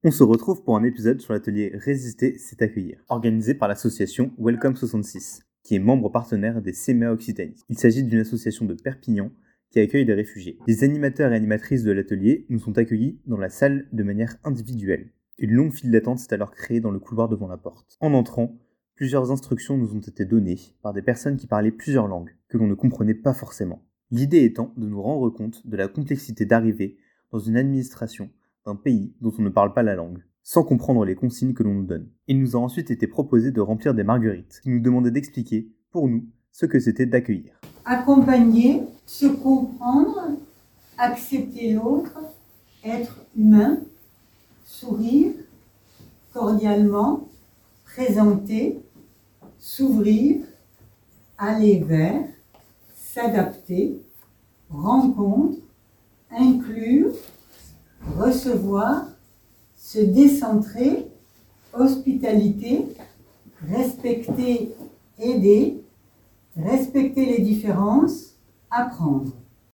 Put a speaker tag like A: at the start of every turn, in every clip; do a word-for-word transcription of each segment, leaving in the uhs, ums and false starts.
A: On se retrouve pour un épisode sur l'atelier Résister, c'est accueillir, organisé par l'association Welcome soixante-six, qui est membre partenaire des C M E A Occitanie. Il s'agit d'une association de Perpignan qui accueille des réfugiés. Les animateurs et animatrices de l'atelier nous sont accueillis dans la salle de manière individuelle. Une longue file d'attente s'est alors créée dans le couloir devant la porte. En entrant, plusieurs instructions nous ont été données par des personnes qui parlaient plusieurs langues, que l'on ne comprenait pas forcément. L'idée étant de nous rendre compte de la complexité d'arriver dans une administration d'un pays dont on ne parle pas la langue, sans comprendre les consignes que l'on nous donne. Il nous a ensuite été proposé de remplir des marguerites, qui nous demandaient d'expliquer, pour nous, ce que c'était d'accueillir.
B: Accompagner, se comprendre, accepter l'autre, être humain, sourire, cordialement, présenter, s'ouvrir, aller vers, s'adapter, rencontre, inclure, recevoir, se décentrer, hospitalité, respecter, aider, respecter les différences, apprendre.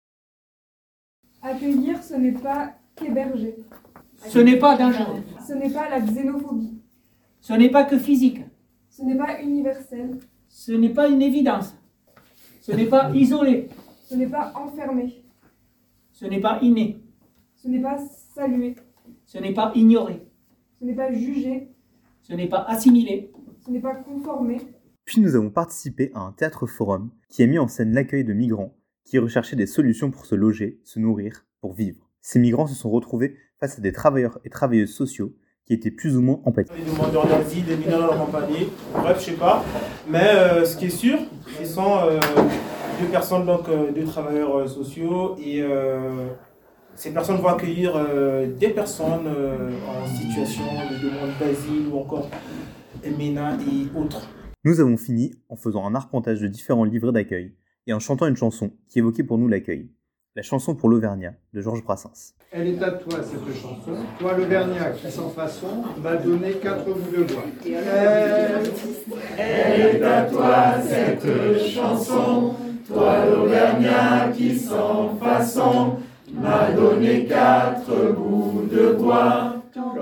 C: Accueillir, ce n'est pas qu'héberger.
D: Ce n'est pas dangereux.
C: Ce n'est pas la xénophobie.
D: Ce n'est pas que physique.
C: Ce n'est pas universel.
D: Ce n'est pas une évidence. Ce n'est pas isolé.
C: Ce n'est pas enfermé.
D: Ce n'est pas inné.
C: Ce n'est pas salué.
D: Ce n'est pas ignoré.
C: Ce n'est pas jugé.
D: Ce n'est pas assimilé.
C: Ce n'est pas conformé.
A: Puis nous avons participé à un théâtre forum qui a mis en scène l'accueil de migrants qui recherchaient des solutions pour se loger, se nourrir, pour vivre. Ces migrants se sont retrouvés face à des travailleurs et travailleuses sociaux qui étaient plus ou moins empathiques.
E: Les demandeurs d'asile, des mineurs dans leur compagnie, bref, je sais pas. Mais euh, ce qui est sûr, ils sont euh, deux personnes, donc euh, deux travailleurs euh, sociaux, et euh, ces personnes vont accueillir euh, des personnes euh, en situation de demande d'asile ou encore M N A et autres.
A: Nous avons fini en faisant un arpentage de différents livrets d'accueil et en chantant une chanson qui évoquait pour nous l'accueil. La chanson pour l'Auvergnat de Georges Brassens.
F: Elle est à toi cette chanson. Toi l'Auvergnat qui sans façon m'a donné quatre bouts de bois. Elle,
G: Elle est à toi cette chanson. Toi l'Auvergnat qui sans façon m'a donné quatre bouts de bois.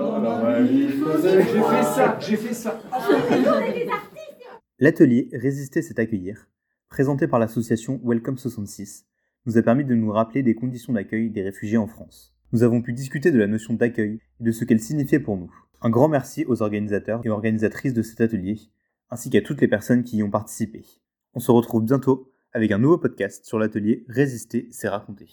F: J'ai fait ça, j'ai fait ça.
A: L'atelier Résister, c'est accueillir, présenté par l'association Welcome soixante-six, nous a permis de nous rappeler des conditions d'accueil des réfugiés en France. Nous avons pu discuter de la notion d'accueil et de ce qu'elle signifiait pour nous. Un grand merci aux organisateurs et organisatrices de cet atelier, ainsi qu'à toutes les personnes qui y ont participé. On se retrouve bientôt avec un nouveau podcast sur l'atelier Résister, c'est raconter.